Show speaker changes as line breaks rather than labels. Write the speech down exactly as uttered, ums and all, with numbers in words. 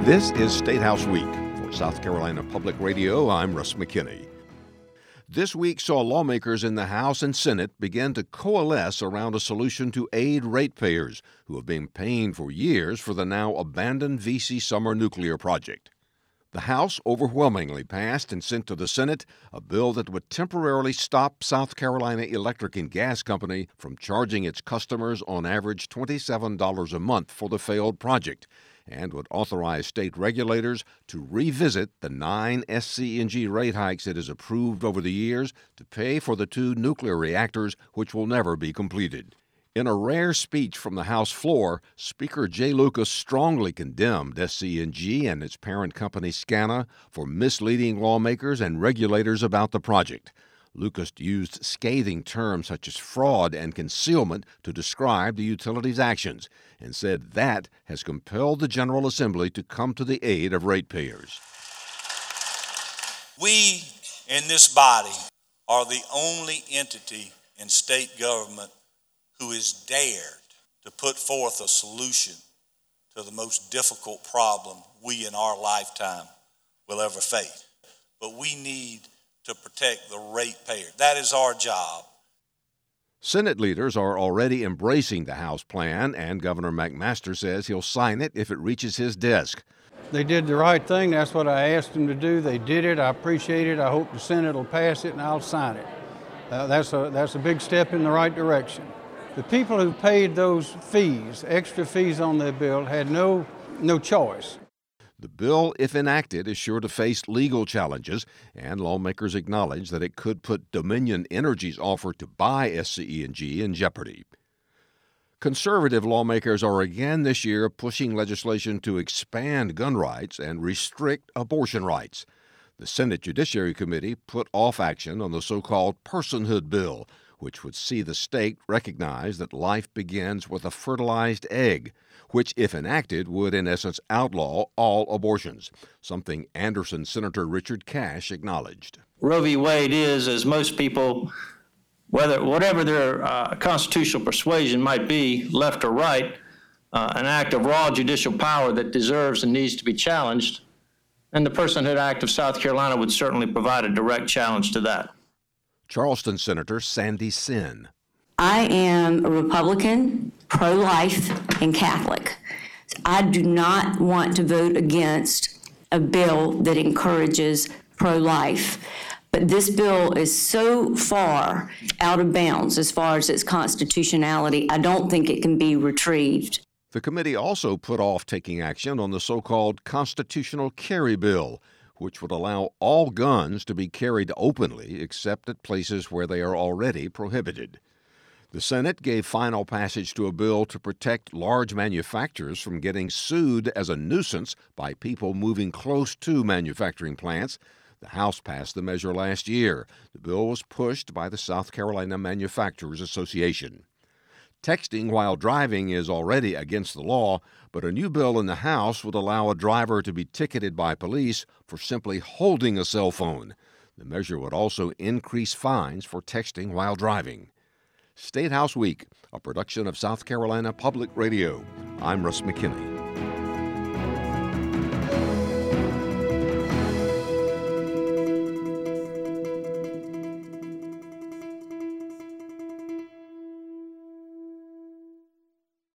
This is State House Week. For South Carolina Public Radio, I'm Russ McKinney. This week saw lawmakers in the House and Senate begin to coalesce around a solution to aid ratepayers who have been paying for years for the now abandoned V C Summer nuclear project. The House overwhelmingly passed and sent to the Senate a bill that would temporarily stop South Carolina Electric and Gas Company from charging its customers on average twenty-seven dollars a month for the failed project, and would authorize state regulators to revisit the nine S C N G rate hikes it has approved over the years to pay for the two nuclear reactors which will never be completed. In a rare speech from the House floor, Speaker Jay Lucas strongly condemned S C N G and its parent company SCANA for misleading lawmakers and regulators about the project. Lucas used scathing terms such as fraud and concealment to describe the utility's actions and said that has compelled the General Assembly to come to the aid of ratepayers.
We in this body are the only entity in state government who is dared to put forth a solution to the most difficult problem we in our lifetime will ever face. But we need to protect the ratepayer. That is our job.
Senate leaders are already embracing the House plan, and Governor McMaster says he'll sign it if it reaches his desk.
They did the right thing. That's what I asked them to do. They did it. I appreciate it. I hope the Senate will pass it, and I'll sign it. Uh, that's a that's a big step in the right direction. The people who paid those fees, extra fees on their bill, had no no choice.
The bill, if enacted, is sure to face legal challenges, and lawmakers acknowledge that it could put Dominion Energy's offer to buy S C E N G in jeopardy. Conservative lawmakers are again this year pushing legislation to expand gun rights and restrict abortion rights. The Senate Judiciary Committee put off action on the so-called personhood bill, which would see the state recognize that life begins with a fertilized egg, which, if enacted, would in essence outlaw all abortions, something Anderson Senator Richard Cash acknowledged.
Roe v. Wade is, as most people, whether whatever their uh, constitutional persuasion might be, left or right, uh, an act of raw judicial power that deserves and needs to be challenged, and the Personhood Act of South Carolina would certainly provide a direct challenge to that.
Charleston Senator Sandy Senn.
I am a Republican, pro-life, and Catholic. I do not want to vote against a bill that encourages pro-life. But this bill is so far out of bounds as far as its constitutionality, I don't think it can be retrieved.
The committee also put off taking action on the so-called constitutional carry bill, which would allow all guns to be carried openly except at places where they are already prohibited. The Senate gave final passage to a bill to protect large manufacturers from getting sued as a nuisance by people moving close to manufacturing plants. The House passed the measure last year. The bill was pushed by the South Carolina Manufacturers Association. Texting while driving is already against the law, but a new bill in the House would allow a driver to be ticketed by police for simply holding a cell phone. The measure would also increase fines for texting while driving. State House Week, a production of South Carolina Public Radio. I'm Russ McKinney.